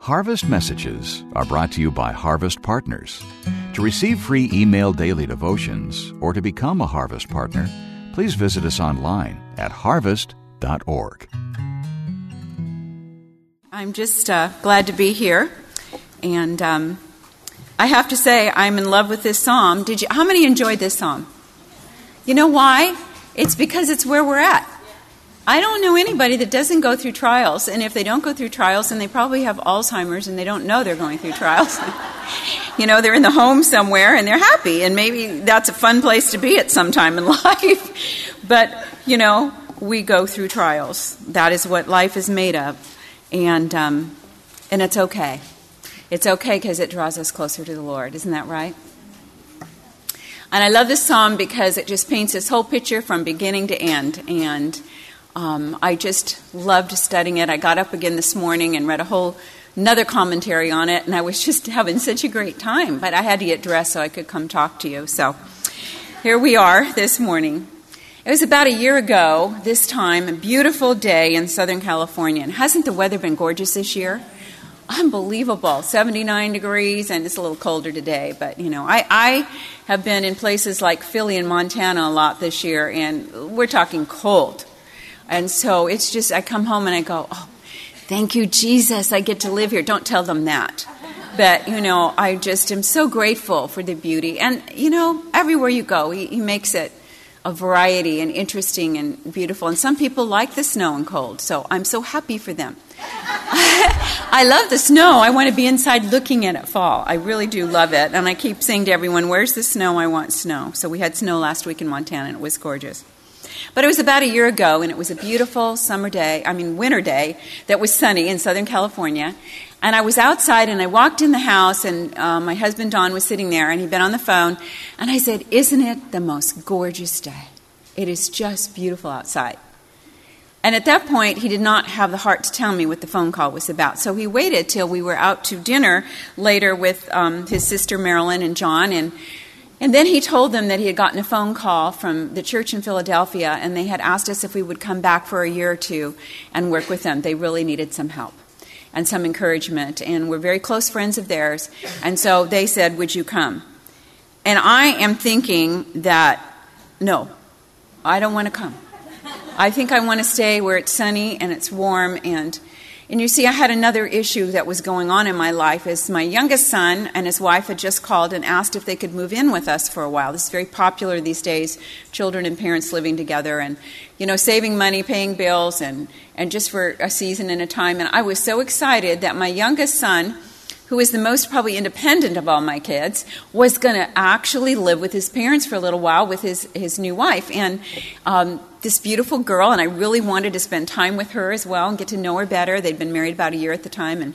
Harvest Messages are brought to you by Harvest Partners. To receive free email daily devotions or to become a Harvest Partner, please visit us online at harvest.org. I'm just glad to be here, and I have to say I'm in love with this psalm. How many enjoyed this psalm? You know why? It's because it's where we're at. I don't know anybody that doesn't go through trials, and if they don't go through trials, then they probably have Alzheimer's and they don't know they're going through trials. They're in the home somewhere and they're happy, and maybe that's a fun place to be at some time in life. But, we go through trials. That is what life is made of, and it's okay. It's okay because it draws us closer to the Lord. Isn't that right? And I love this psalm because it just paints this whole picture from beginning to end, and I just loved studying it. I got up again this morning and read another commentary on it, and I was just having such a great time. But I had to get dressed so I could come talk to you. So here we are this morning. It was about a year ago, this time, a beautiful day in Southern California. And hasn't the weather been gorgeous this year? Unbelievable. 79 degrees, and it's a little colder today. But, I have been in places like Philly and Montana a lot this year, and we're talking cold. And so it's just, I come home and I go, oh, thank you, Jesus, I get to live here. Don't tell them that. But, I just am so grateful for the beauty. And, everywhere you go, he makes it a variety and interesting and beautiful. And some people like the snow and cold, so I'm so happy for them. I love the snow. I want to be inside looking at it fall. I really do love it. And I keep saying to everyone, where's the snow? I want snow. So we had snow last week in Montana, and it was gorgeous. But it was about a year ago, and it was a beautiful winter day that was sunny in Southern California. And I was outside, and I walked in the house, and my husband, Don, was sitting there, and he'd been on the phone. And I said, isn't it the most gorgeous day? It is just beautiful outside. And at that point, he did not have the heart to tell me what the phone call was about. So he waited till we were out to dinner later with his sister Marilyn and John, and then he told them that he had gotten a phone call from the church in Philadelphia, and they had asked us if we would come back for a year or two and work with them. They really needed some help and some encouragement, and we're very close friends of theirs. And so they said, would you come? And I am thinking that, no, I don't want to come. I think I want to stay where it's sunny and it's warm. And you see, I had another issue that was going on in my life. Is my youngest son and his wife had just called and asked if they could move in with us for a while. This is very popular these days, children and parents living together and, saving money, paying bills, and just for a season and a time. And I was so excited that my youngest son, who is the most probably independent of all my kids, was going to actually live with his parents for a little while with his new wife. And this beautiful girl, and I really wanted to spend time with her as well and get to know her better. They'd been married about a year at the time.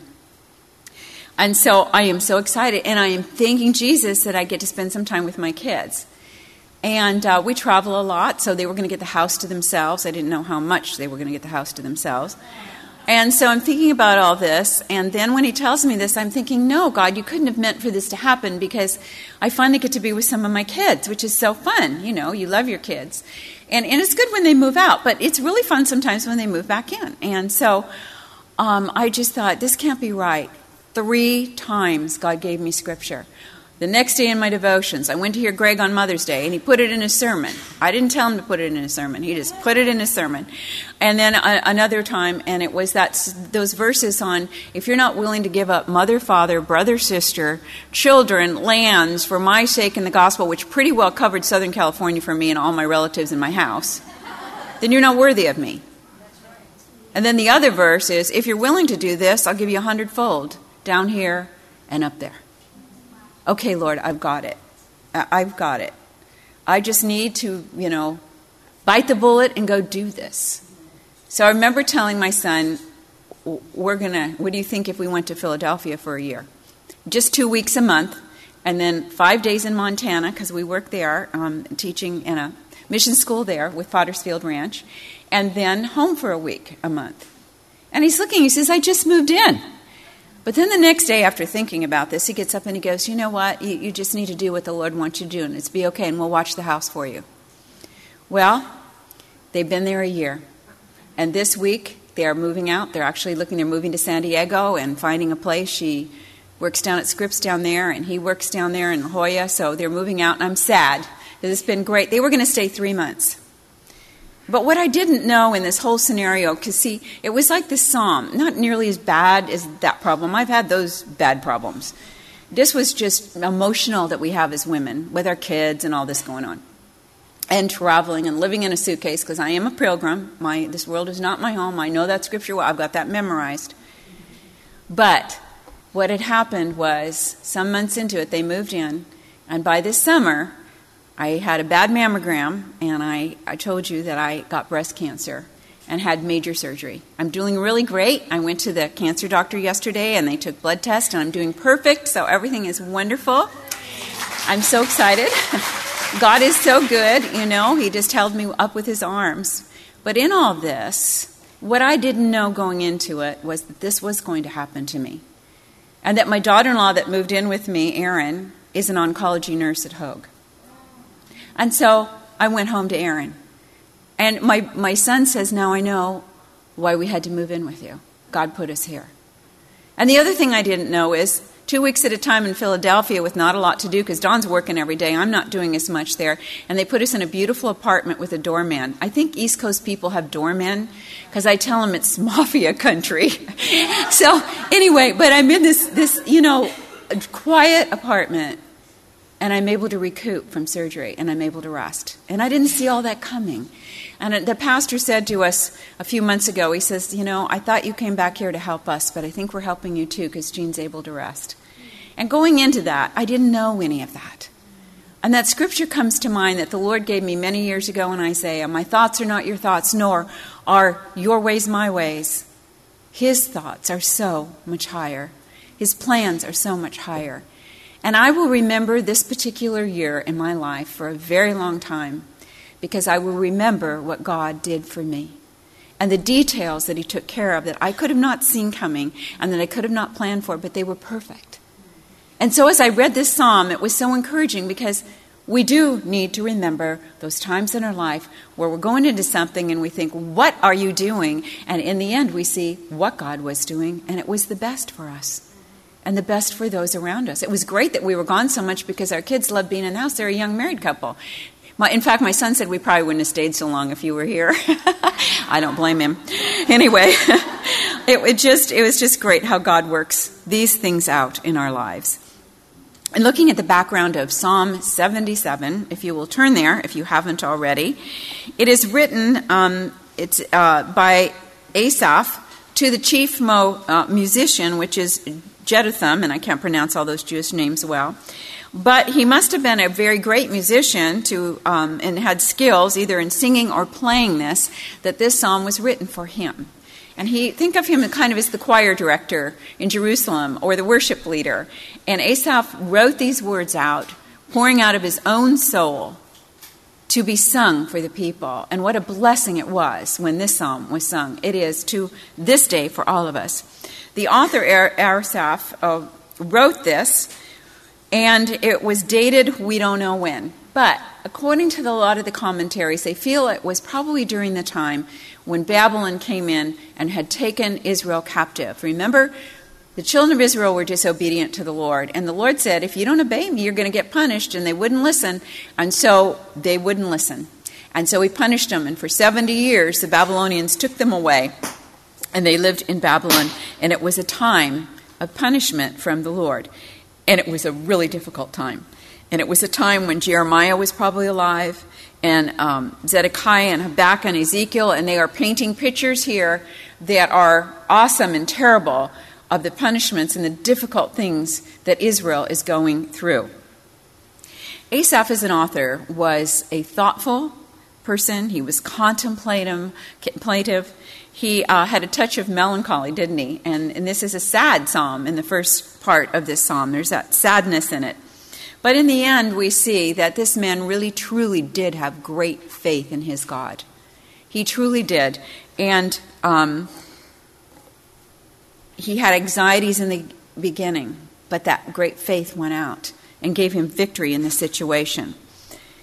And so I am so excited, and I am thanking Jesus that I get to spend some time with my kids. And we travel a lot, so they were going to get the house to themselves. I didn't know how much they were going to get the house to themselves. And so I'm thinking about all this, and then when he tells me this, I'm thinking, no, God, you couldn't have meant for this to happen, because I finally get to be with some of my kids, which is so fun. You love your kids. And it's good when they move out, but it's really fun sometimes when they move back in. And so I just thought, this can't be right. 3 times God gave me scripture. The next day in my devotions, I went to hear Greg on Mother's Day, and he put it in his sermon. I didn't tell him to put it in his sermon. He just put it in his sermon. And then another time, and it was those verses on, if you're not willing to give up mother, father, brother, sister, children, lands for my sake in the gospel, which pretty well covered Southern California for me and all my relatives in my house, then you're not worthy of me. And then the other verse is, if you're willing to do this, I'll give you 100-fold down here and up there. Okay, Lord, I've got it. I've got it. I just need to, bite the bullet and go do this. So I remember telling my son, what do you think if we went to Philadelphia for a year? Just 2 weeks a month, and then 5 days in Montana, because we work there, teaching in a mission school there with Pottersfield Ranch, and then home for a month. And he's looking, he says, I just moved in. But then the next day after thinking about this, he gets up and he goes, you know what, you just need to do what the Lord wants you to do, and it's be okay, and we'll watch the house for you. Well, they've been there a year. And this week, They are moving out. They're moving to San Diego and finding a place. She works down at Scripps down there, and he works down there in La Jolla, so they're moving out, and I'm sad, because it's been great. They were going to stay 3 months. But what I didn't know in this whole scenario, because see, it was like this psalm, not nearly as bad as that problem. I've had those bad problems. This was just emotional that we have as women, with our kids and all this going on. And traveling and living in a suitcase, because I am a pilgrim. This world is not my home. I know that scripture well. I've got that memorized. But what had happened was, some months into it, they moved in, and by this summer, I had a bad mammogram, and I told you that I got breast cancer and had major surgery. I'm doing really great. I went to the cancer doctor yesterday, and they took blood tests, and I'm doing perfect, so everything is wonderful. I'm so excited. God is so good, He just held me up with His arms. But in all this, what I didn't know going into it was that this was going to happen to me. And that my daughter-in-law that moved in with me, Erin, is an oncology nurse at Hoag. And so I went home to Erin. And my son says, now I know why we had to move in with you. God put us here. And the other thing I didn't know is 2 weeks at a time in Philadelphia with not a lot to do, because Dawn's working every day. I'm not doing as much there. And they put us in a beautiful apartment with a doorman. I think East Coast people have doormen, because I tell them it's mafia country. So anyway, but I'm in this quiet apartment, and I'm able to recoup from surgery, and I'm able to rest. And I didn't see all that coming. And the pastor said to us a few months ago, he says, I thought you came back here to help us, but I think we're helping you too, because Jean's able to rest. And going into that, I didn't know any of that. And that scripture comes to mind that the Lord gave me many years ago in Isaiah. My thoughts are not your thoughts, nor are your ways my ways. His thoughts are so much higher. His plans are so much higher. And I will remember this particular year in my life for a very long time, because I will remember what God did for me and the details that He took care of that I could have not seen coming and that I could have not planned for, but they were perfect. And so as I read this psalm, it was so encouraging, because we do need to remember those times in our life where we're going into something and we think, what are you doing? And in the end, we see what God was doing, and it was the best for us and the best for those around us. It was great that we were gone so much, because our kids loved being in the house. They're a young married couple. In fact, my son said we probably wouldn't have stayed so long if you were here. I don't blame him. Anyway, it was just great how God works these things out in our lives. And looking at the background of Psalm 77, if you will turn there, if you haven't already, it is written by Asaph to the chief musician, which is Jeduthun, and I can't pronounce all those Jewish names well. But he must have been a very great musician and had skills either in singing or playing that this psalm was written for him. And think of him kind of as the choir director in Jerusalem or the worship leader. And Asaph wrote these words out, pouring out of his own soul to be sung for the people. And what a blessing it was when this psalm was sung. It is to this day for all of us. The author, Asaph, wrote this, and it was dated we don't know when. But according to a lot of the commentaries, they feel it was probably during the time when Babylon came in and had taken Israel captive. Remember, the children of Israel were disobedient to the Lord. And the Lord said, if you don't obey me, you're going to get punished. And they wouldn't listen. And so they wouldn't listen. And so He punished them. And for 70 years, the Babylonians took them away. And they lived in Babylon. And it was a time of punishment from the Lord. And it was a really difficult time. And it was a time when Jeremiah was probably alive, and Zedekiah and Habakkuk and Ezekiel, and they are painting pictures here that are awesome and terrible of the punishments and the difficult things that Israel is going through. Asaph, as an author, was a thoughtful person. He was contemplative. He had a touch of melancholy, didn't he? And this is a sad psalm in the first part of this psalm. There's that sadness in it. But in the end, we see that this man really, truly did have great faith in his God. He truly did. And he had anxieties in the beginning, but that great faith went out and gave him victory in the situation.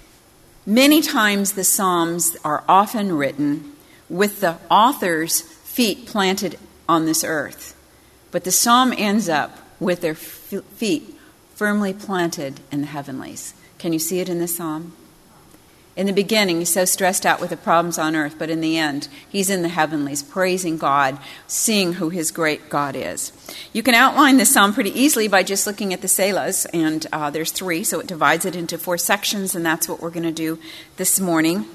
Many times the Psalms are often written with the author's feet planted on this earth. But the psalm ends up with their feet firmly planted in the heavenlies. Can you see it in this psalm? In the beginning, he's so stressed out with the problems on earth, but in the end, he's in the heavenlies, praising God, seeing who his great God is. You can outline this psalm pretty easily by just looking at the Selahs, and there's 3, so it divides it into 4 sections, and that's what we're going to do this morning.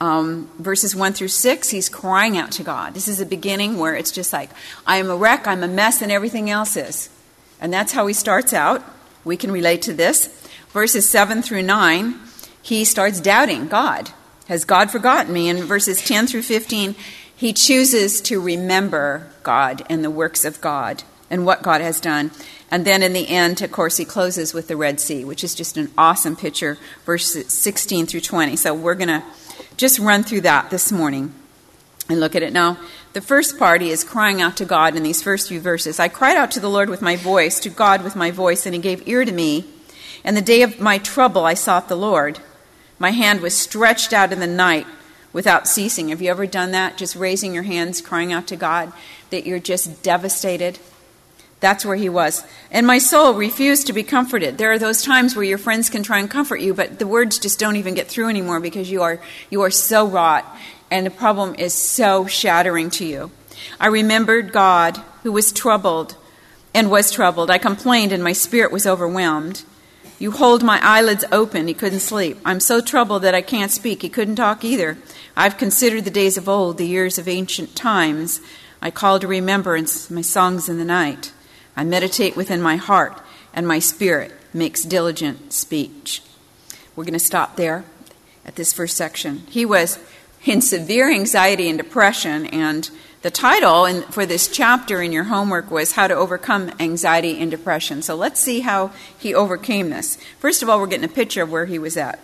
Verses 1 through 6, he's crying out to God. This is the beginning where it's just like, I am a wreck, I'm a mess, and everything else is. And that's how he starts out. We can relate to this. Verses 7 through 9, he starts doubting God. Has God forgotten me? In verses 10 through 15, he chooses to remember God and the works of God and what God has done. And then in the end, of course, he closes with the Red Sea, which is just an awesome picture, verses 16 through 20. So we're going to just run through that this morning and look at it. Now, the first part, he is crying out to God in these first few verses. I cried out to the Lord with my voice, to God with my voice, and he gave ear to me. In the day of my trouble, I sought the Lord. My hand was stretched out in the night without ceasing. Have you ever done that? Just raising your hands, crying out to God, that you're just devastated? That's where he was. And my soul refused to be comforted. There are those times where your friends can try and comfort you, but the words just don't even get through anymore because you are so wrought, and the problem is so shattering to you. I remembered God, who was troubled and was troubled. I complained, and my spirit was overwhelmed. You hold my eyelids open. He couldn't sleep. I'm so troubled that I can't speak. He couldn't talk either. I've considered the days of old, the years of ancient times. I call to remembrance my songs in the night. I meditate within my heart, and my spirit makes diligent speech. We're going to stop there at this first section. He was in severe anxiety and depression, and the title for this chapter in your homework was How to Overcome Anxiety and Depression. So let's see how he overcame this. First of all, we're getting a picture of where he was at.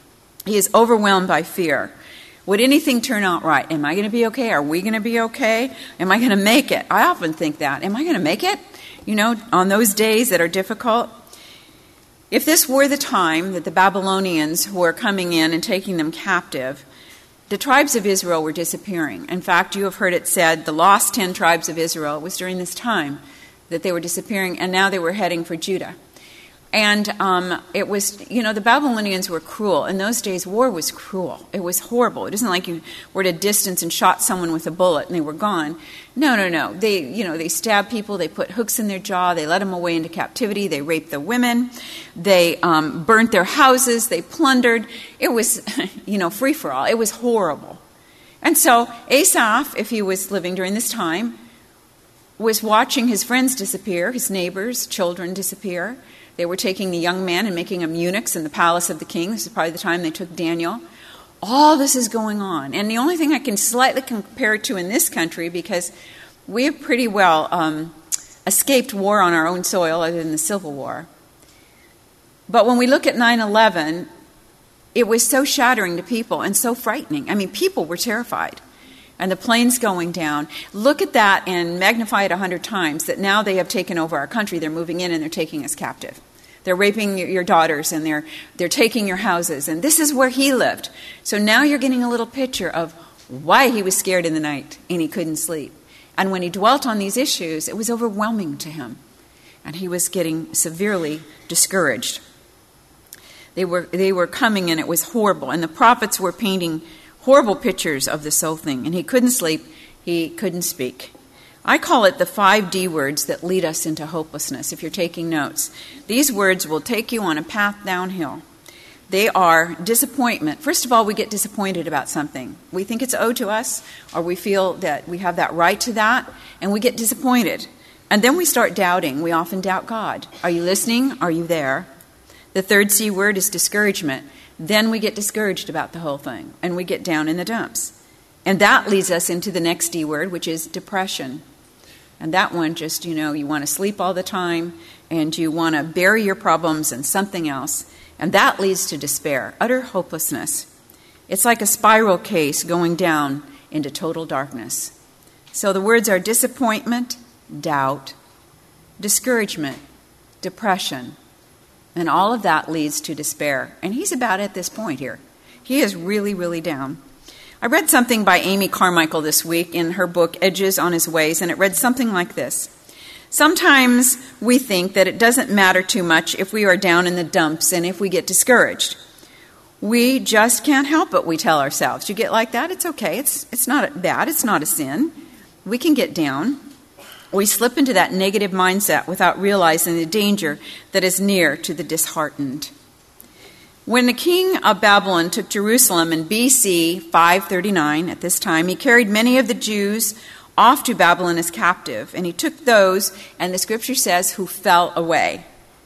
He is overwhelmed by fear. Would anything turn out right? Am I going to be okay? Are we going to be okay? Am I going to make it? I often think that. Am I going to make it? You know, on those days that are difficult. If this were the time that the Babylonians were coming in and taking them captive, the tribes of Israel were disappearing. In fact, you have heard it said the lost 10 tribes of Israel, it was during this time that they were disappearing, and now they were heading for Judah. And it was, the Babylonians were cruel. In those days, war was cruel. It was horrible. It isn't like you were at a distance and shot someone with a bullet and they were gone. No. They stabbed people. They put hooks in their jaw. They led them away into captivity. They raped the women. They burnt their houses. They plundered. It was, free-for-all. It was horrible. And so Asaph, if he was living during this time, was watching his friends disappear, his neighbors, children disappear. They were taking the young man and making them eunuchs in the palace of the king. This is probably the time they took Daniel. All this is going on. And the only thing I can slightly compare it to in this country, because we have pretty well escaped war on our own soil other than the Civil War. But when we look at 9/11, it was so shattering to people and so frightening. I mean, people were terrified. And the planes going down. Look at that and magnify it 100 times, that now they have taken over our country. They're moving in and they're taking us captive. They're raping your daughters, and they're taking your houses. And this is where he lived. So now you're getting a little picture of why he was scared in the night and he couldn't sleep. And when he dwelt on these issues, it was overwhelming to him. And he was getting severely discouraged. They were coming, and it was horrible. And the prophets were painting horrible pictures of this whole thing. And he couldn't sleep. He couldn't speak. I call it the 5 D words that lead us into hopelessness, if you're taking notes. These words will take you on a path downhill. They are disappointment. First of all, we get disappointed about something. We think it's owed to us, or we feel that we have that right to that, and we get disappointed. And then we start doubting. We often doubt God. Are you listening? Are you there? The 3rd C word is discouragement. Then we get discouraged about the whole thing, and we get down in the dumps. And that leads us into the next D word, which is depression. And that one just, you want to sleep all the time, and you want to bury your problems in something else. And that leads to despair, utter hopelessness. It's like a spiral case going down into total darkness. So the words are disappointment, doubt, discouragement, depression. And all of that leads to despair. And he's about at this point here. He is really, really down. I read something by Amy Carmichael this week in her book, Edges on His Ways, and it read something like this. Sometimes we think that it doesn't matter too much if we are down in the dumps and if we get discouraged. We just can't help it, we tell ourselves. You get like that? It's okay. It's not bad. It's not a sin. We can get down. We slip into that negative mindset without realizing the danger that is near to the disheartened. When the king of Babylon took Jerusalem in BC 539, at this time, he carried many of the Jews off to Babylon as captive, and he took those, and the scripture says, who fell away.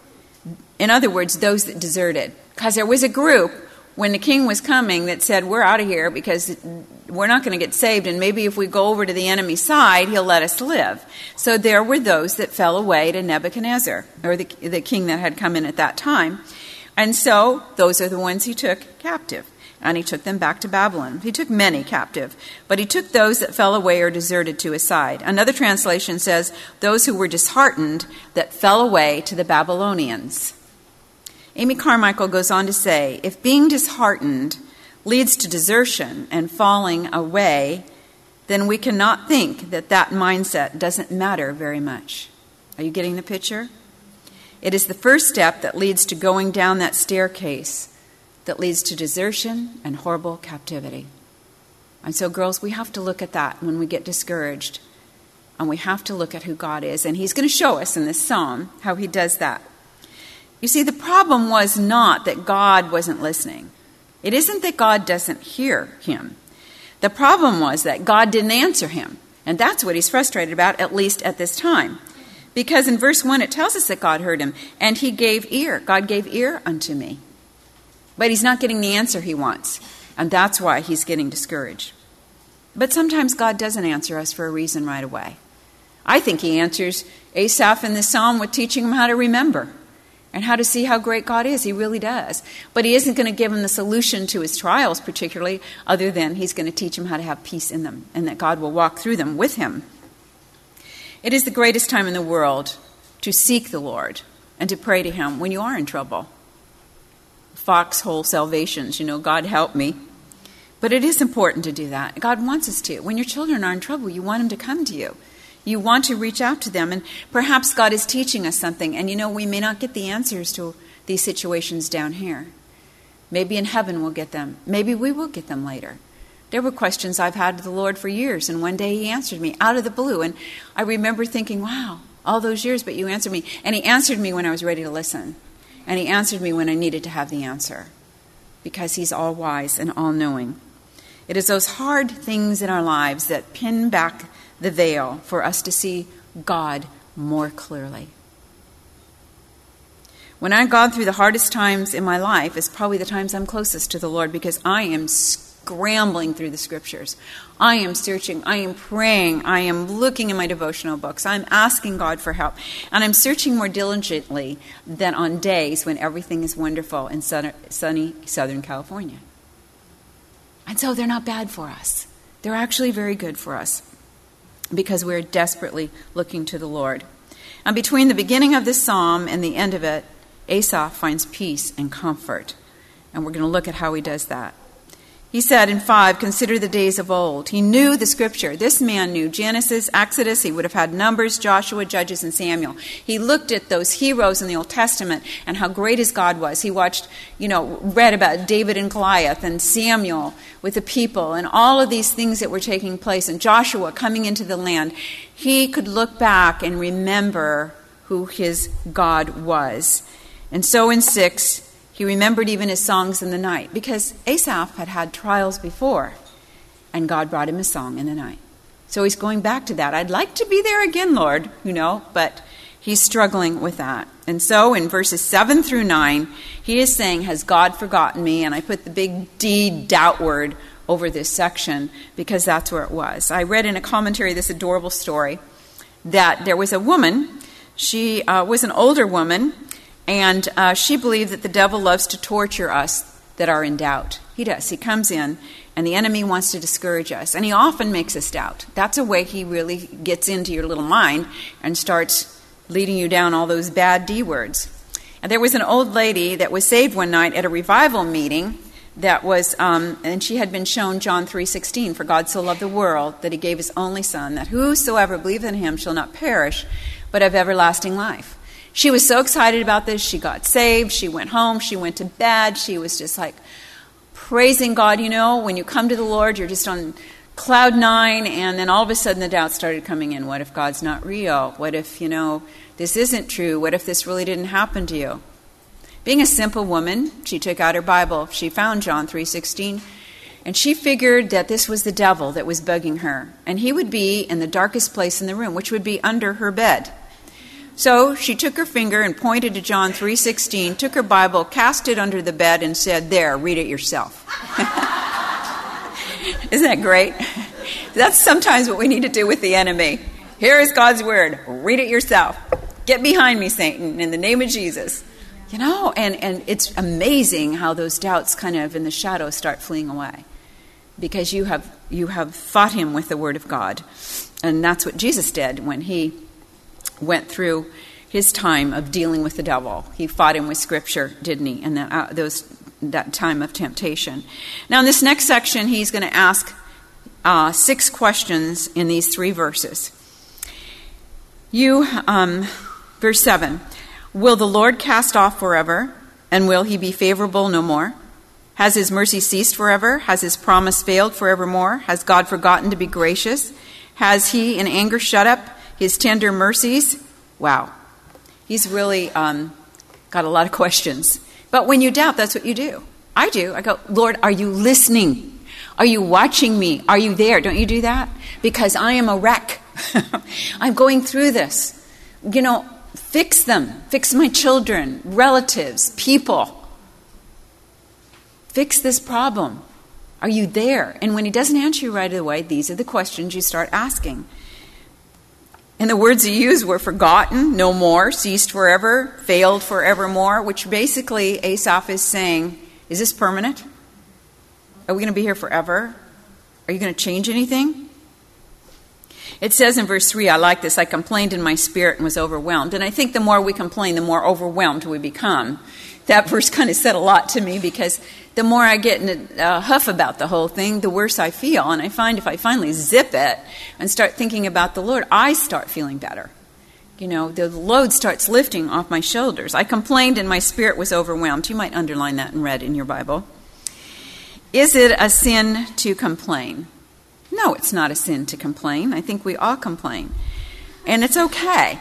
In other words, those that deserted. Because there was a group, when the king was coming, that said, we're out of here because we're not going to get saved, and maybe if we go over to the enemy's side, he'll let us live. So there were those that fell away to Nebuchadnezzar, or the king that had come in at that time. And so those are the ones he took captive, and he took them back to Babylon. He took many captive, but he took those that fell away or deserted to his side. Another translation says, those who were disheartened that fell away to the Babylonians. Amy Carmichael goes on to say, if being disheartened leads to desertion and falling away, then we cannot think that that mindset doesn't matter very much. Are you getting the picture? It is the first step that leads to going down that staircase that leads to desertion and horrible captivity. And so, girls, we have to look at that when we get discouraged. And we have to look at who God is. And he's going to show us in this psalm how he does that. You see, the problem was not that God wasn't listening. It isn't that God doesn't hear him. The problem was that God didn't answer him. And that's what he's frustrated about, at least at this time. Because in verse 1 it tells us that God heard him, and he gave ear. God gave ear unto me. But he's not getting the answer he wants, and that's why he's getting discouraged. But sometimes God doesn't answer us for a reason right away. I think he answers Asaph in this psalm with teaching him how to remember and how to see how great God is. He really does. But he isn't going to give him the solution to his trials particularly, other than he's going to teach him how to have peace in them, and that God will walk through them with him. It is the greatest time in the world to seek the Lord and to pray to him when you are in trouble. Foxhole salvations, God help me. But it is important to do that. God wants us to. When your children are in trouble, you want them to come to you. You want to reach out to them. And perhaps God is teaching us something. And we may not get the answers to these situations down here. Maybe in heaven we'll get them. Maybe we will get them later. There were questions I've had to the Lord for years, and one day he answered me out of the blue. And I remember thinking, wow, all those years, but you answered me. And he answered me when I was ready to listen. And he answered me when I needed to have the answer, because he's all-wise and all-knowing. It is those hard things in our lives that pin back the veil for us to see God more clearly. When I've gone through the hardest times in my life, it's probably the times I'm closest to the Lord, because I am scrambling through the scriptures. I am searching. I am praying. I am looking in my devotional books. I'm asking God for help. And I'm searching more diligently than on days when everything is wonderful in sunny Southern California. And so they're not bad for us. They're actually very good for us, because we're desperately looking to the Lord. And between the beginning of this psalm and the end of it, Asaph finds peace and comfort. And we're going to look at how he does that. He said in 5, consider the days of old. He knew the scripture. This man knew Genesis, Exodus. He would have had Numbers, Joshua, Judges, and Samuel. He looked at those heroes in the Old Testament and how great his God was. He watched, read about David and Goliath and Samuel with the people and all of these things that were taking place, and Joshua coming into the land. He could look back and remember who his God was. And so in 6, he remembered even his songs in the night, because Asaph had had trials before, and God brought him a song in the night. So he's going back to that. I'd like to be there again, Lord, but he's struggling with that. And so in verses 7 through 9, he is saying, has God forgotten me? And I put the big D, doubt word, over this section, because that's where it was. I read in a commentary this adorable story that there was a woman. She was an older woman, and she believed that the devil loves to torture us that are in doubt. He does. He comes in, and the enemy wants to discourage us. And he often makes us doubt. That's a way he really gets into your little mind and starts leading you down all those bad D words. And there was an old lady that was saved one night at a revival meeting that was, and she had been shown John 3:16, for God so loved the world that he gave his only son, that whosoever believeth in him shall not perish, but have everlasting life. She was so excited about this. She got saved. She went home. She went to bed. She was just like praising God. You know, when you come to the Lord, you're just on cloud nine, and then all of a sudden the doubts started coming in. What if God's not real? What if, this isn't true? What if this really didn't happen to you? Being a simple woman, she took out her Bible. She found John 3:16, and she figured that this was the devil that was bugging her, and he would be in the darkest place in the room, which would be under her bed. So she took her finger and pointed to John 3:16, took her Bible, cast it under the bed, and said, "There, read it yourself." Isn't that great? That's sometimes what we need to do with the enemy. Here is God's word. Read it yourself. Get behind me, Satan, in the name of Jesus. And it's amazing how those doubts kind of in the shadows start fleeing away, because you have fought him with the word of God. And that's what Jesus did when he went through his time of dealing with the devil. He fought him with Scripture, didn't he? And that time of temptation. Now, in this next section, he's going to ask 6 questions in these 3 verses. Verse 7, will the Lord cast off forever, and will he be favorable no more? Has his mercy ceased forever? Has his promise failed forevermore? Has God forgotten to be gracious? Has he in anger shut up his tender mercies? Wow. He's really got a lot of questions. But when you doubt, that's what you do. I do. I go, Lord, are you listening? Are you watching me? Are you there? Don't you do that? Because I am a wreck. I'm going through this. Fix them. Fix my children, relatives, people. Fix this problem. Are you there? And when he doesn't answer you right away, these are the questions you start asking. And the words he used were forgotten, no more, ceased forever, failed forevermore, which basically Asaph is saying, is this permanent? Are we going to be here forever? Are you going to change anything? It says in verse 3, I like this, I complained in my spirit and was overwhelmed. And I think the more we complain, the more overwhelmed we become. That verse kind of said a lot to me, because the more I get in a huff about the whole thing, the worse I feel. And I find if I finally zip it and start thinking about the Lord, I start feeling better. The load starts lifting off my shoulders. I complained and my spirit was overwhelmed. You might underline that in red in your Bible. Is it a sin to complain? No, it's not a sin to complain. I think we all complain. And it's okay.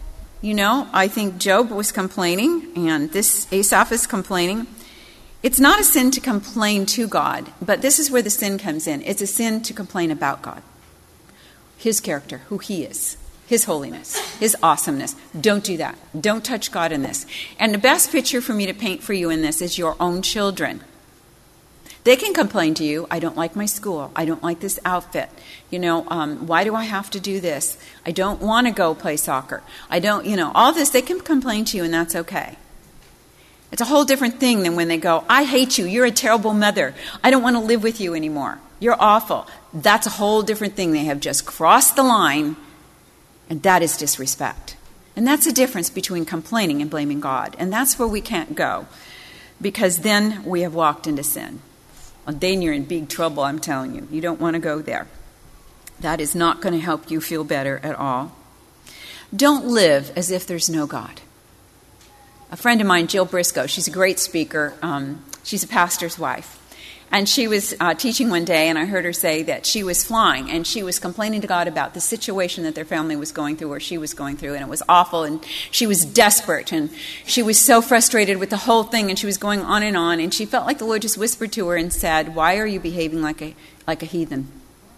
I think Job was complaining, and this Asaph is complaining. It's not a sin to complain to God, but this is where the sin comes in. It's a sin to complain about God, his character, who he is, his holiness, his awesomeness. Don't do that. Don't touch God in this. And the best picture for me to paint for you in this is your own children. They can complain to you, I don't like my school, I don't like this outfit, why do I have to do this? I don't want to go play soccer. I don't, all this, they can complain to you, and that's okay. It's a whole different thing than when they go, I hate you, you're a terrible mother, I don't want to live with you anymore, you're awful. That's a whole different thing. They have just crossed the line, and that is disrespect. And that's the difference between complaining and blaming God. And that's where we can't go, because then we have walked into sin. Well, then you're in big trouble, I'm telling you. You don't want to go there. That is not going to help you feel better at all. Don't live as if there's no God. A friend of mine, Jill Briscoe, she's a great speaker. She's a pastor's wife. And she was teaching one day, and I heard her say that she was flying, and she was complaining to God about the situation that their family was going through, or she was going through, and it was awful, and she was desperate, and she was so frustrated with the whole thing, and she was going on, and she felt like the Lord just whispered to her and said, why are you behaving like a heathen?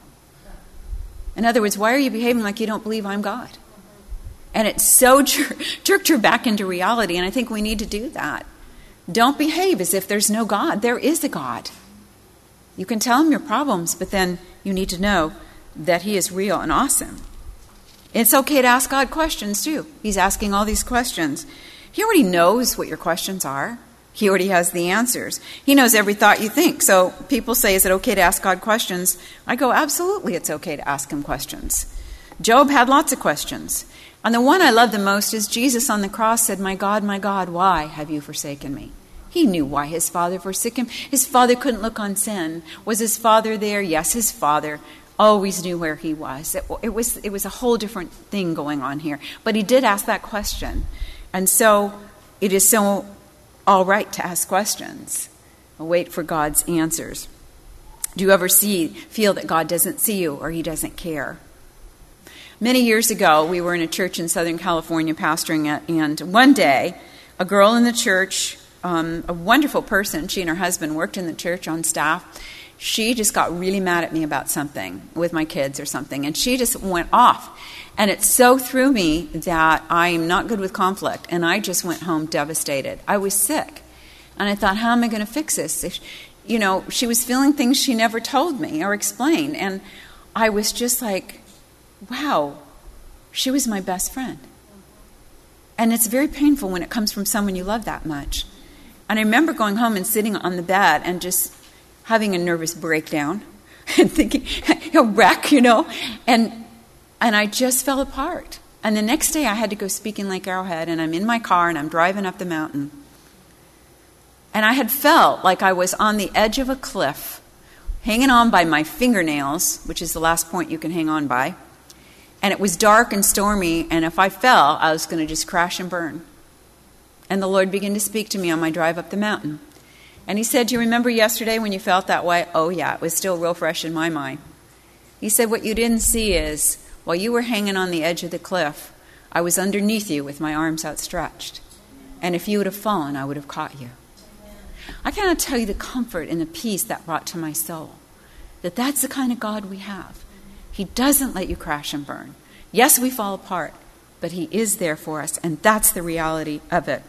In other words, why are you behaving like you don't believe I'm God? And it so jerked her back into reality, and I think we need to do that. Don't behave as if there's no God. There is a God. You can tell him your problems, but then you need to know that he is real and awesome. It's okay to ask God questions, too. He's asking all these questions. He already knows what your questions are. He already has the answers. He knows every thought you think. So people say, is it okay to ask God questions? I go, absolutely, it's okay to ask him questions. Job had lots of questions. And the one I love the most is Jesus on the cross said, my God, why have you forsaken me? He knew why his father forsook him. His father couldn't look on sin. Was his father there? Yes, his father always knew where he was. It was a whole different thing going on here. But he did ask that question. And so it is so all right to ask questions. Wait for God's answers. Do you ever feel that God doesn't see you or he doesn't care? Many years ago, we were in a church in Southern California pastoring it, and one day, a girl in the church, a wonderful person, she and her husband worked in the church on staff, she just got really mad at me about something with my kids or something, and she just went off. And it so threw me that I'm not good with conflict, and I just went home devastated. I was sick, and I thought, how am I going to fix this? She was feeling things she never told me or explained, and I was just like, wow, she was my best friend. And it's very painful when it comes from someone you love that much. And I remember going home and sitting on the bed and just having a nervous breakdown and thinking, a wreck, and I just fell apart. And the next day I had to go speak in Lake Arrowhead, and I'm in my car and I'm driving up the mountain. And I had felt like I was on the edge of a cliff, hanging on by my fingernails, which is the last point you can hang on by. And it was dark and stormy, and if I fell, I was going to just crash and burn. And the Lord began to speak to me on my drive up the mountain. And he said, do you remember yesterday when you felt that way? Oh, yeah, it was still real fresh in my mind. He said, what you didn't see is, while you were hanging on the edge of the cliff, I was underneath you with my arms outstretched. And if you would have fallen, I would have caught you. I cannot tell you the comfort and the peace that brought to my soul. That's the kind of God we have. He doesn't let you crash and burn. Yes, we fall apart, but he is there for us, and that's the reality of it.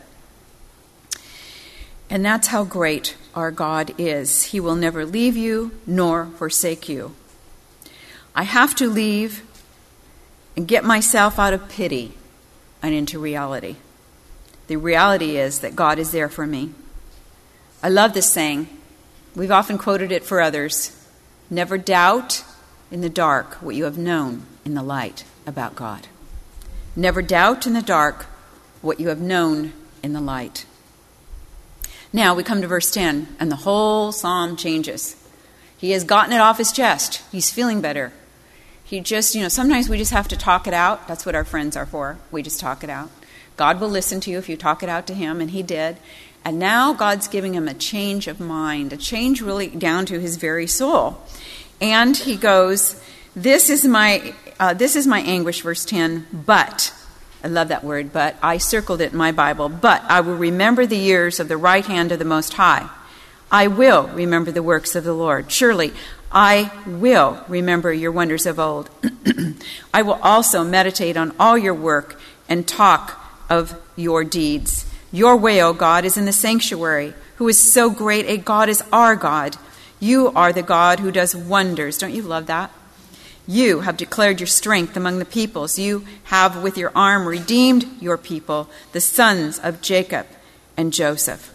And that's how great our God is. He will never leave you nor forsake you. I have to leave and get myself out of pity and into reality. The reality is that God is there for me. I love this saying. We've often quoted it for others. Never doubt in the dark what you have known in the light about God. Never doubt in the dark what you have known in the light. Now we come to verse 10, and the whole psalm changes. He has gotten it off his chest. He's feeling better. He just, sometimes we just have to talk it out. That's what our friends are for. We just talk it out. God will listen to you if you talk it out to him, and he did. And now God's giving him a change of mind, a change really down to his very soul. And he goes, this is my anguish, verse 10, but, I love that word, but, I circled it in my Bible, but I will remember the years of the right hand of the Most High. I will remember the works of the Lord. Surely, I will remember your wonders of old. I will also meditate on all your work and talk of your deeds. Your way, O God, is in the sanctuary. Who is so great a God is our God. You are the God who does wonders. Don't you love that? You have declared your strength among the peoples. You have with your arm redeemed your people, the sons of Jacob and Joseph.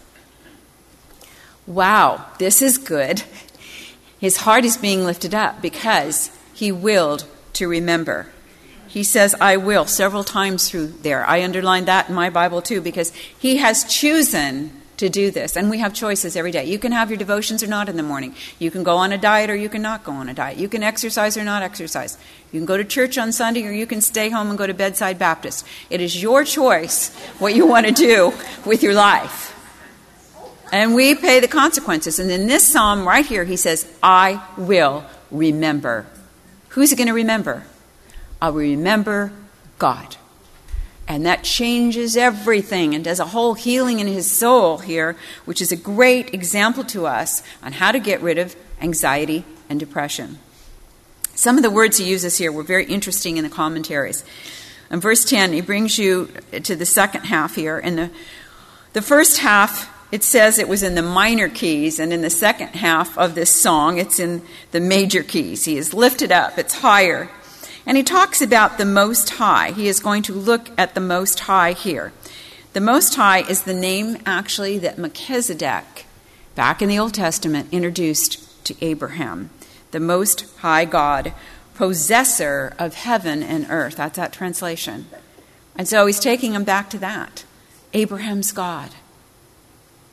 Wow, this is good. His heart is being lifted up because he willed to remember. He says, I will, several times through there. I underlined that in my Bible too, because he has chosen to do this. And we have choices every day. You can have your devotions or not in the morning. You can go on a diet or you can not go on a diet. You can exercise or not exercise. You can go to church on Sunday or you can stay home and go to Bedside Baptist. It is your choice what you want to do with your life. And we pay the consequences. And in this psalm right here, he says, I will remember. Who's he going to remember? I will remember God. And that changes everything and does a whole healing in his soul here, which is a great example to us on how to get rid of anxiety and depression. Some of the words he uses here were very interesting in the commentaries. In verse 10, he brings you to the second half here. In the first half, it says it was in the minor keys, and in the second half of this song, it's in the major keys. He is lifted up. It's higher. And he talks about the Most High. He is going to look at the Most High here. The Most High is the name, actually, that Melchizedek, back in the Old Testament, introduced to Abraham. The Most High God, possessor of heaven and earth. That's that translation. And so he's taking him back to that. Abraham's God.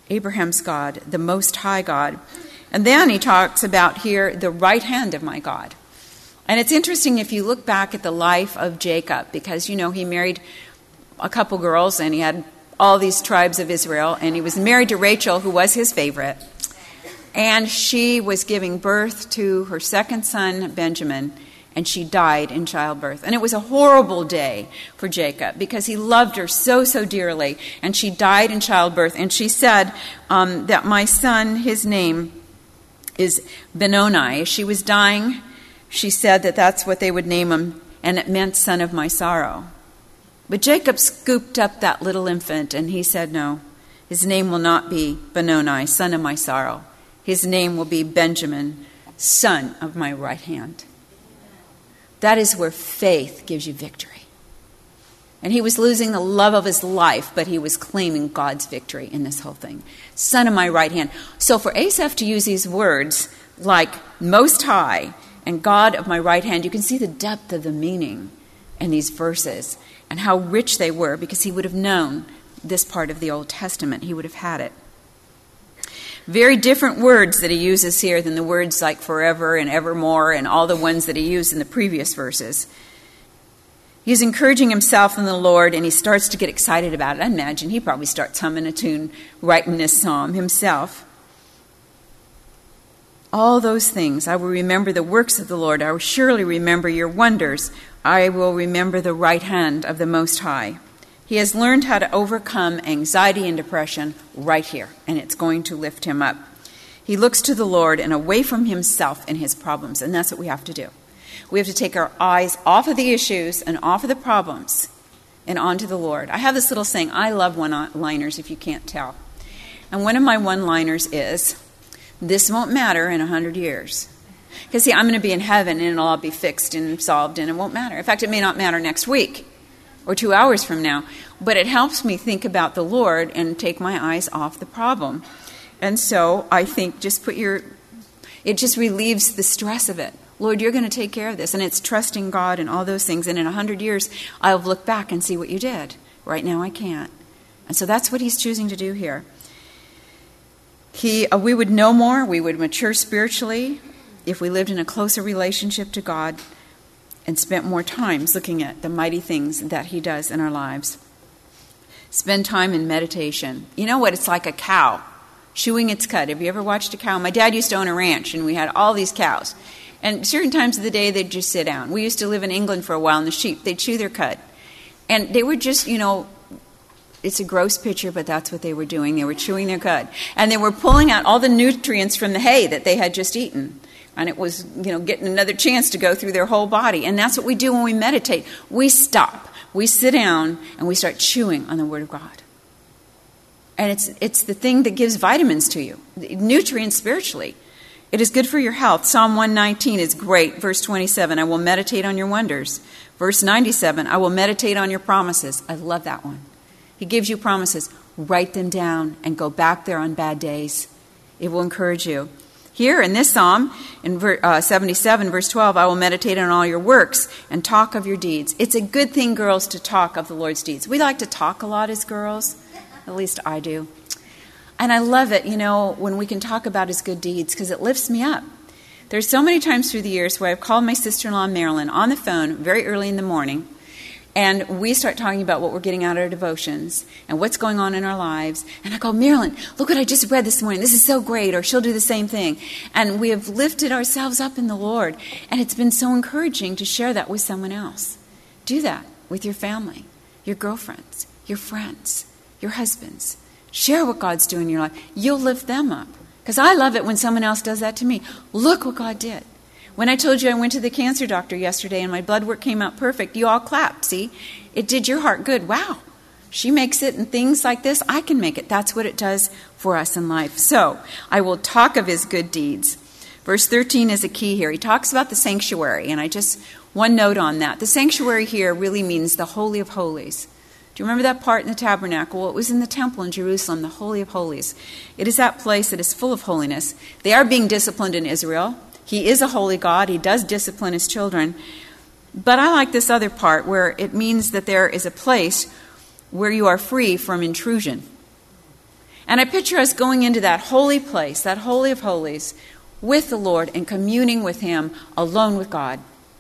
Abraham's God, the Most High God. And then he talks about here the right hand of my God. And it's interesting if you look back at the life of Jacob, because, you know, he married a couple girls and he had all these tribes of Israel, and he was married to Rachel, who was his favorite. And she was giving birth to her second son, Benjamin, and she died in childbirth. And it was a horrible day for Jacob because he loved her so, so dearly. And she died in childbirth. And she said that my son, his name is Benoni. As she was dying, she said that that's what they would name him, and it meant son of my sorrow. But Jacob scooped up that little infant, and he said, no, his name will not be Benoni, son of my sorrow. His name will be Benjamin, son of my right hand. That is where faith gives you victory. And he was losing the love of his life, but he was claiming God's victory in this whole thing. Son of my right hand. So for Asaph to use these words like Most High and God of my right hand, you can see the depth of the meaning in these verses and how rich they were, because he would have known this part of the Old Testament. He would have had it. Very different words that he uses here than the words like forever and evermore and all the ones that he used in the previous verses. He's encouraging himself in the Lord, and he starts to get excited about it. I imagine he probably starts humming a tune writing this psalm himself. All those things. I will remember the works of the Lord. I will surely remember your wonders. I will remember the right hand of the Most High. He has learned how to overcome anxiety and depression right here, and it's going to lift him up. He looks to the Lord and away from himself and his problems, and that's what we have to do. We have to take our eyes off of the issues and off of the problems and onto the Lord. I have this little saying. I love one-liners, if you can't tell. And one of my one-liners is, this won't matter in 100 years. Because, see, I'm going to be in heaven and it'll all be fixed and solved and it won't matter. In fact, it may not matter next week or 2 hours from now. But it helps me think about the Lord and take my eyes off the problem. And so I think it just relieves the stress of it. Lord, you're going to take care of this. And it's trusting God and all those things. And in 100 years, I'll look back and see what you did. Right now, I can't. And so that's what he's choosing to do here. We would know more, we would mature spiritually if we lived in a closer relationship to God and spent more time looking at the mighty things that he does in our lives. Spend time in meditation. You know what? It's like a cow chewing its cud. Have you ever watched a cow? My dad used to own a ranch, and we had all these cows. And certain times of the day, they'd just sit down. We used to live in England for a while, and the sheep, they'd chew their cud. And they were just, it's a gross picture, but that's what they were doing. They were chewing their cud. And they were pulling out all the nutrients from the hay that they had just eaten. And it was, getting another chance to go through their whole body. And that's what we do when we meditate. We stop. We sit down, and we start chewing on the Word of God. And it's the thing that gives vitamins to you, nutrients spiritually. It is good for your health. Psalm 119 is great. Verse 27, I will meditate on your wonders. Verse 97, I will meditate on your promises. I love that one. He gives you promises. Write them down and go back there on bad days. It will encourage you. Here in this psalm, in 77, verse 12, I will meditate on all your works and talk of your deeds. It's a good thing, girls, to talk of the Lord's deeds. We like to talk a lot as girls. At least I do. And I love it, when we can talk about his good deeds, because it lifts me up. There's so many times through the years where I've called my sister-in-law, Marilyn, on the phone very early in the morning, and we start talking about what we're getting out of our devotions and what's going on in our lives. And I go, Marilyn, look what I just read this morning. This is so great. Or she'll do the same thing. And we have lifted ourselves up in the Lord. And it's been so encouraging to share that with someone else. Do that with your family, your girlfriends, your friends, your husbands. Share what God's doing in your life. You'll lift them up. Because I love it when someone else does that to me. Look what God did. When I told you I went to the cancer doctor yesterday and my blood work came out perfect, you all clapped, see? It did your heart good. Wow, she makes it, and things like this, I can make it. That's what it does for us in life. So, I will talk of his good deeds. Verse 13 is a key here. He talks about the sanctuary, and one note on that. The sanctuary here really means the Holy of Holies. Do you remember that part in the tabernacle? Well, it was in the temple in Jerusalem, the Holy of Holies. It is that place that is full of holiness. They are being disciplined in Israel. He is a holy God. He does discipline his children. But I like this other part where it means that there is a place where you are free from intrusion. And I picture us going into that holy place, that Holy of Holies, with the Lord and communing with Him, alone with God.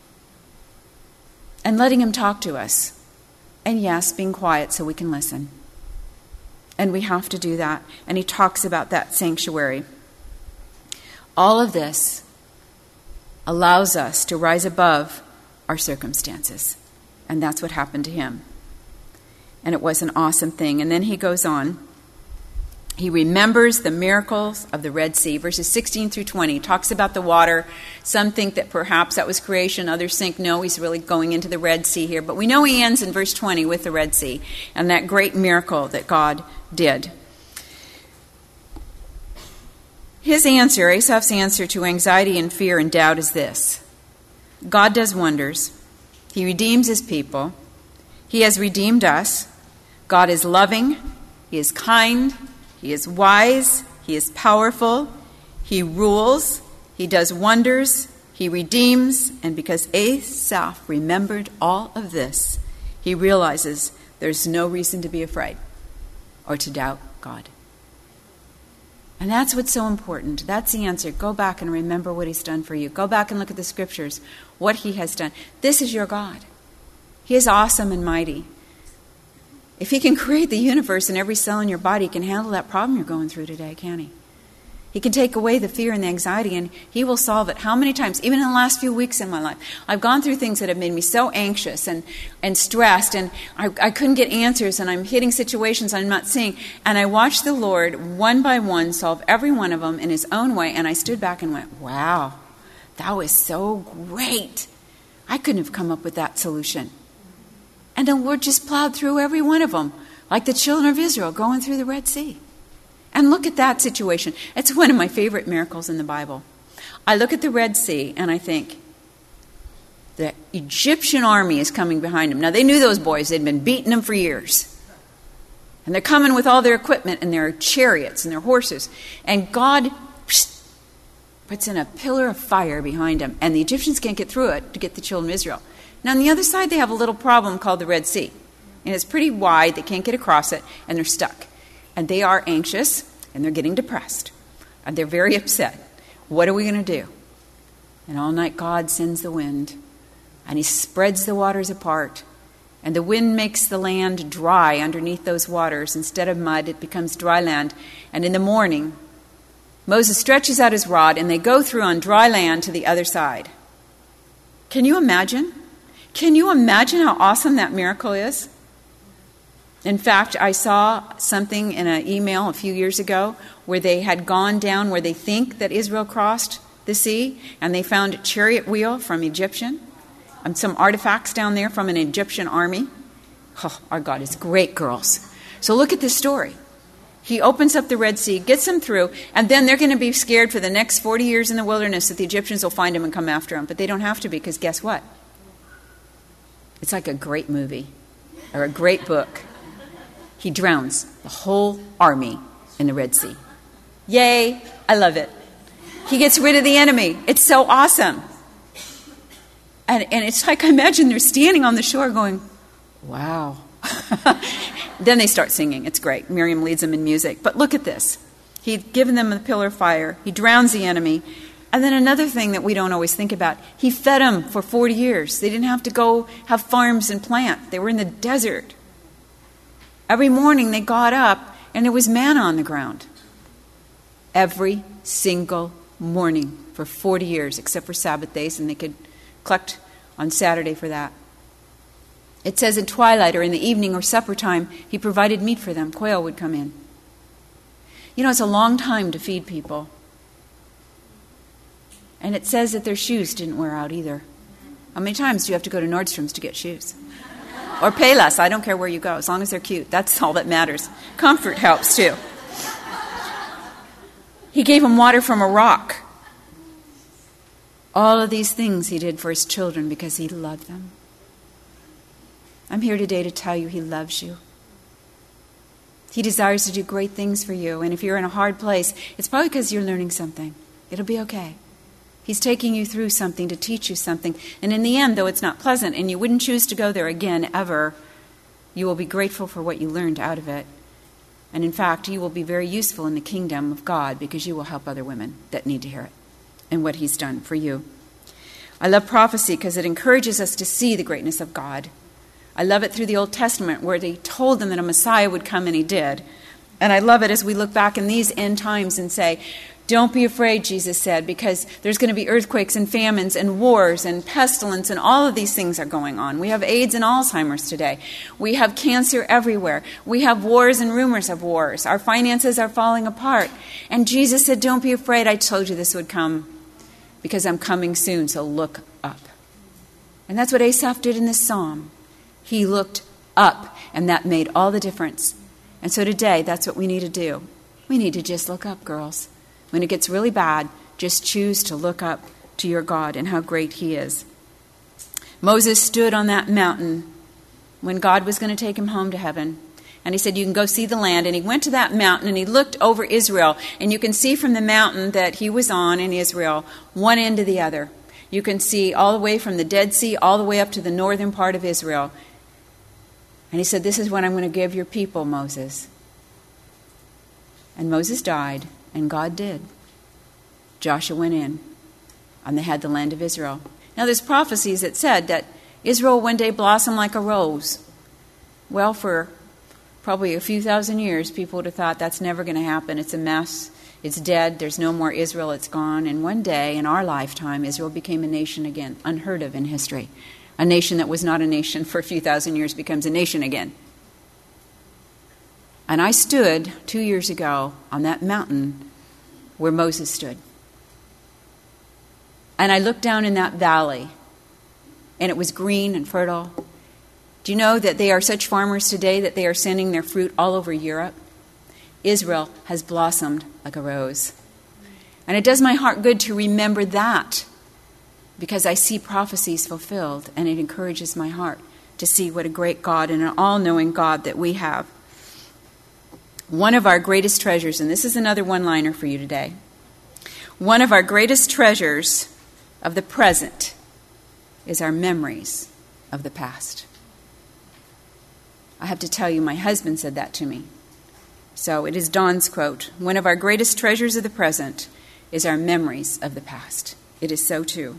And letting Him talk to us. And yes, being quiet so we can listen. And we have to do that. And He talks about that sanctuary. All of this allows us to rise above our circumstances. And that's what happened to him. And it was an awesome thing. And then he goes on. He remembers the miracles of the Red Sea. Verses 16 through 20 talks about the water. Some think that perhaps that was creation. Others think, no, he's really going into the Red Sea here. But we know he ends in verse 20 with the Red Sea and that great miracle that God did. His answer, Asaph's answer to anxiety and fear and doubt is this. God does wonders. He redeems his people. He has redeemed us. God is loving. He is kind. He is wise. He is powerful. He rules. He does wonders. He redeems. And because Asaph remembered all of this, he realizes there's no reason to be afraid or to doubt God. And that's what's so important. That's the answer. Go back and remember what he's done for you. Go back and look at the scriptures, what he has done. This is your God. He is awesome and mighty. If he can create the universe and every cell in your body, he can handle that problem you're going through today, can't he? He can take away the fear and the anxiety, and he will solve it. How many times, even in the last few weeks in my life, I've gone through things that have made me so anxious and stressed, and I couldn't get answers, and I'm hitting situations I'm not seeing. And I watched the Lord, one by one, solve every one of them in his own way, and I stood back and went, wow, that was so great. I couldn't have come up with that solution. And the Lord just plowed through every one of them, like the children of Israel going through the Red Sea. And look at that situation. It's one of my favorite miracles in the Bible. I look at the Red Sea and I think, the Egyptian army is coming behind them. Now, they knew those boys. They'd been beating them for years. And they're coming with all their equipment and their chariots and their horses. And God puts in a pillar of fire behind them. And the Egyptians can't get through it to get the children of Israel. Now, on the other side, they have a little problem called the Red Sea. And it's pretty wide. They can't get across it. And they're stuck. And they are anxious, and they're getting depressed. And they're very upset. What are we going to do? And all night God sends the wind, and he spreads the waters apart. And the wind makes the land dry underneath those waters. Instead of mud, it becomes dry land. And in the morning, Moses stretches out his rod, and they go through on dry land to the other side. Can you imagine? Can you imagine how awesome that miracle is? In fact, I saw something in an email a few years ago where they had gone down where they think that Israel crossed the sea, and they found a chariot wheel from Egyptian and some artifacts down there from an Egyptian army. Oh, our God is great, girls. So look at this story. He opens up the Red Sea, gets them through, and then they're going to be scared for the next 40 years in the wilderness that the Egyptians will find them and come after them. But they don't have to, because guess what? It's like a great movie or a great book. He drowns the whole army in the Red Sea. Yay, I love it. He gets rid of the enemy. It's so awesome. And it's like, I imagine they're standing on the shore going, wow. Then they start singing. It's great. Miriam leads them in music. But look at this. He'd given them the pillar of fire. He drowns the enemy. And then another thing that we don't always think about, he fed them for 40 years. They didn't have to go have farms and plant. They were in the desert. Every morning they got up and there was manna on the ground. Every single morning for 40 years, except for Sabbath days, and they could collect on Saturday for that. It says in twilight or in the evening or supper time, he provided meat for them. Quail would come in. You know, it's a long time to feed people. And it says that their shoes didn't wear out either. How many times do you have to go to Nordstrom's to get shoes? Or pay less. I don't care where you go, as long as they're cute. That's all that matters. Comfort helps, too. He gave them water from a rock. All of these things he did for his children because he loved them. I'm here today to tell you he loves you. He desires to do great things for you. And if you're in a hard place, it's probably because you're learning something. It'll be okay. He's taking you through something to teach you something. And in the end, though it's not pleasant and you wouldn't choose to go there again ever, you will be grateful for what you learned out of it. And in fact, you will be very useful in the kingdom of God because you will help other women that need to hear it and what he's done for you. I love prophecy because it encourages us to see the greatness of God. I love it through the Old Testament where they told them that a Messiah would come, and he did. And I love it as we look back in these end times and say, don't be afraid, Jesus said, because there's going to be earthquakes and famines and wars and pestilence, and all of these things are going on. We have AIDS and Alzheimer's today. We have cancer everywhere. We have wars and rumors of wars. Our finances are falling apart. And Jesus said, don't be afraid. I told you this would come because I'm coming soon, so look up. And that's what Asaph did in this psalm. He looked up, and that made all the difference. And so today, that's what we need to do. We need to just look up, girls. When it gets really bad, just choose to look up to your God and how great he is. Moses stood on that mountain when God was going to take him home to heaven. And he said, you can go see the land. And he went to that mountain and he looked over Israel. And you can see from the mountain that he was on in Israel, one end to the other. You can see all the way from the Dead Sea all the way up to the northern part of Israel. And he said, this is what I'm going to give your people, Moses. And Moses died, and God did. Joshua went in, and they had the land of Israel. Now there's prophecies that said that Israel one day blossomed like a rose. Well, for probably a few thousand years, people would have thought that's never going to happen. It's a mess. It's dead. There's no more Israel. It's gone. And one day, in our lifetime, Israel became a nation again, unheard of in history. A nation that was not a nation for a few thousand years becomes a nation again. And I stood 2 years ago on that mountain where Moses stood. And I looked down in that valley, and it was green and fertile. Do you know that they are such farmers today that they are sending their fruit all over Europe? Israel has blossomed like a rose. And it does my heart good to remember that, because I see prophecies fulfilled, and it encourages my heart to see what a great God and an all-knowing God that we have. One of our greatest treasures, and this is another one-liner for you today, one of our greatest treasures of the present is our memories of the past. I have to tell you, my husband said that to me. So it is Dawn's quote, one of our greatest treasures of the present is our memories of the past. It is so too.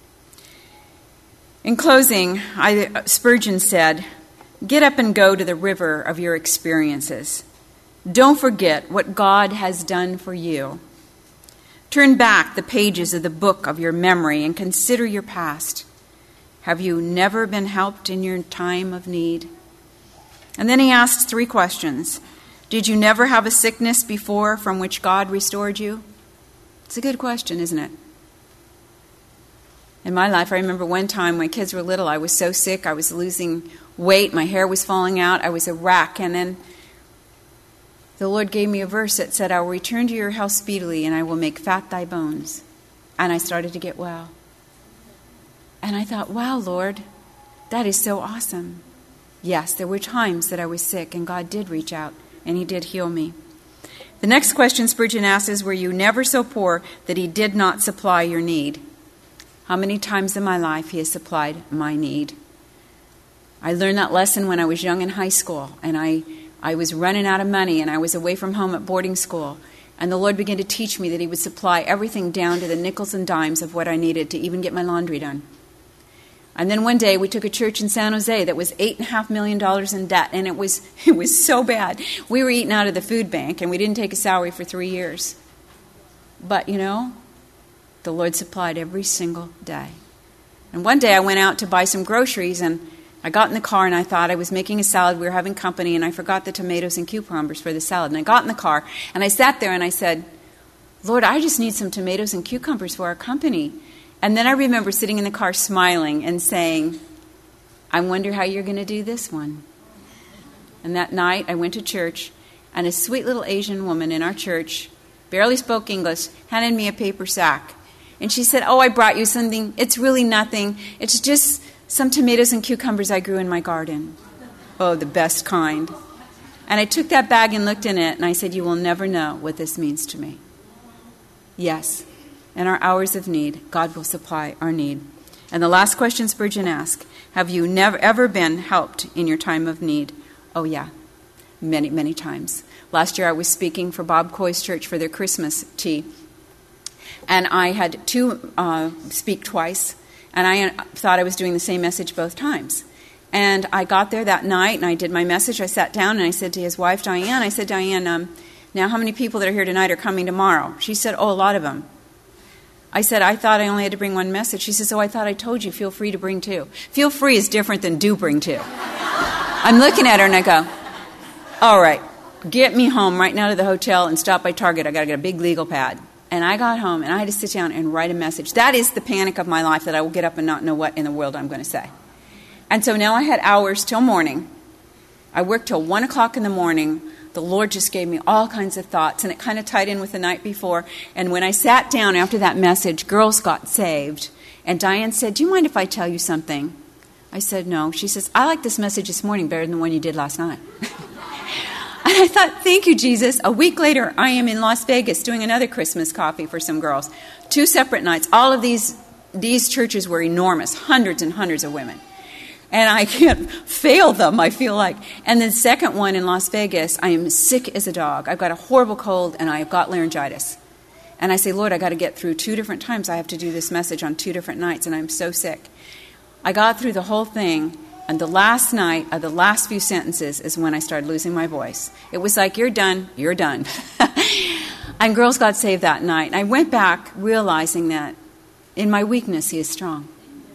In closing, Spurgeon said, get up and go to the river of your experiences. Don't forget what God has done for you. Turn back the pages of the book of your memory and consider your past. Have you never been helped in your time of need? And then he asked 3 questions. Did you never have a sickness before from which God restored you? It's a good question, isn't it? In my life, I remember one time when kids were little, I was so sick, I was losing weight, my hair was falling out, I was a wreck, and then the Lord gave me a verse that said, I will return to your health speedily, and I will make fat thy bones. And I started to get well. And I thought, wow, Lord, that is so awesome. Yes, there were times that I was sick, and God did reach out, and he did heal me. The next question Spurgeon asks is, were you never so poor that he did not supply your need? How many times in my life he has supplied my need? I learned that lesson when I was young in high school, and I was running out of money, and I was away from home at boarding school. And the Lord began to teach me that he would supply everything down to the nickels and dimes of what I needed to even get my laundry done. And then one day we took a church in San Jose that was $8.5 million in debt, and it was so bad. We were eating out of the food bank, and we didn't take a salary for 3 years. But, you know, the Lord supplied every single day. And one day I went out to buy some groceries, and I got in the car, and I thought I was making a salad. We were having company, and I forgot the tomatoes and cucumbers for the salad. And I got in the car, and I sat there, and I said, Lord, I just need some tomatoes and cucumbers for our company. And then I remember sitting in the car smiling and saying, I wonder how you're going to do this one. And that night I went to church, and a sweet little Asian woman in our church, barely spoke English, handed me a paper sack. And she said, oh, I brought you something. It's really nothing. It's just some tomatoes and cucumbers I grew in my garden. Oh, the best kind. And I took that bag and looked in it, and I said, you will never know what this means to me. Yes. In our hours of need, God will supply our need. And the last question Spurgeon asked, have you never ever been helped in your time of need? Oh, yeah. many, many times. Last year I was speaking for Bob Coy's church for their Christmas tea, and I had to speak twice, and I thought I was doing the same message both times. And I got there that night, and I did my message. I sat down, and I said to his wife, Diane, I said, Diane, now how many people that are here tonight are coming tomorrow? She said, oh, a lot of them. I said, I thought I only had to bring one message. She says, oh, I thought I told you, feel free to bring two. Feel free is different than do bring two. I'm looking at her, and I go, all right, get me home right now to the hotel and stop by Target. I got to get a big legal pad. And I got home, and I had to sit down and write a message. That is the panic of my life, that I will get up and not know what in the world I'm going to say. And so now I had hours till morning. I worked till 1 o'clock in the morning. The Lord just gave me all kinds of thoughts, and it kind of tied in with the night before. And when I sat down after that message, girls got saved. And Diane said, do you mind if I tell you something? I said, no. She says, I like this message this morning better than the one you did last night. And I thought, thank you, Jesus. A week later, I am in Las Vegas doing another Christmas coffee for some girls. 2 separate nights. All of these churches were enormous, hundreds and hundreds of women. And I can't fail them, I feel like. And the second one in Las Vegas, I am sick as a dog. I've got a horrible cold, and I've got laryngitis. And I say, Lord, I got to get through 2 different times. I have to do this message on 2 different nights, and I'm so sick. I got through the whole thing, and the last night of the last few sentences is when I started losing my voice. It was like, you're done, you're done. And girls got saved that night. And I went back realizing that in my weakness, He is strong.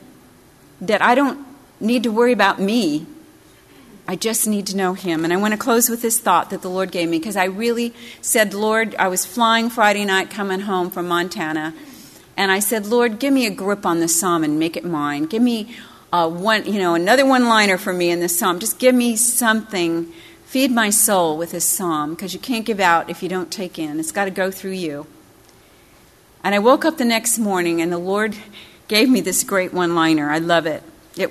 That I don't need to worry about me. I just need to know Him. And I want to close with this thought that the Lord gave me, because I really said, Lord, I was flying Friday night coming home from Montana, and I said, Lord, give me a grip on this psalm and make it mine. Give me another one-liner for me in this psalm. Just give me something. Feed my soul with this psalm, because you can't give out if you don't take in. It's got to go through you. And I woke up the next morning, and the Lord gave me this great one-liner. I love it.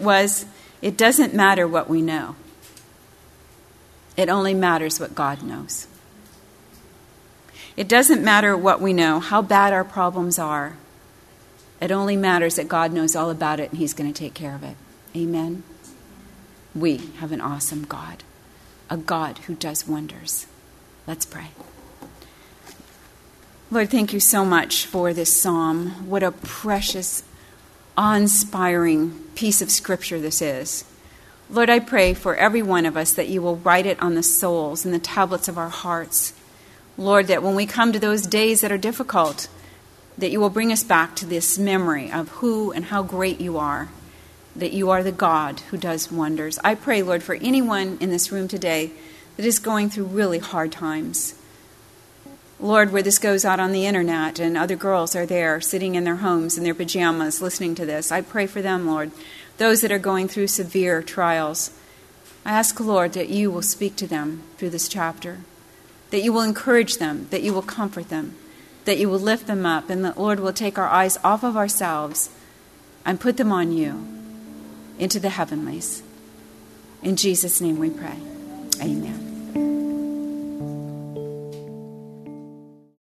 It doesn't matter what we know. It only matters what God knows. It doesn't matter what we know, how bad our problems are. It only matters that God knows all about it, and He's going to take care of it. Amen? We have an awesome God, a God who does wonders. Let's pray. Lord, thank you so much for this psalm. What a precious, awe-inspiring piece of scripture this is. Lord, I pray for every one of us that you will write it on the souls and the tablets of our hearts. Lord, that when we come to those days that are difficult, that you will bring us back to this memory of who and how great you are, that you are the God who does wonders. I pray, Lord, for anyone in this room today that is going through really hard times. Lord, where this goes out on the internet and other girls are there sitting in their homes in their pajamas listening to this, I pray for them, Lord. Those that are going through severe trials, I ask, Lord, that you will speak to them through this chapter, that you will encourage them, that you will comfort them, that you will lift them up, and that, Lord, will take our eyes off of ourselves and put them on you into the heavenlies. In Jesus' name we pray. Amen.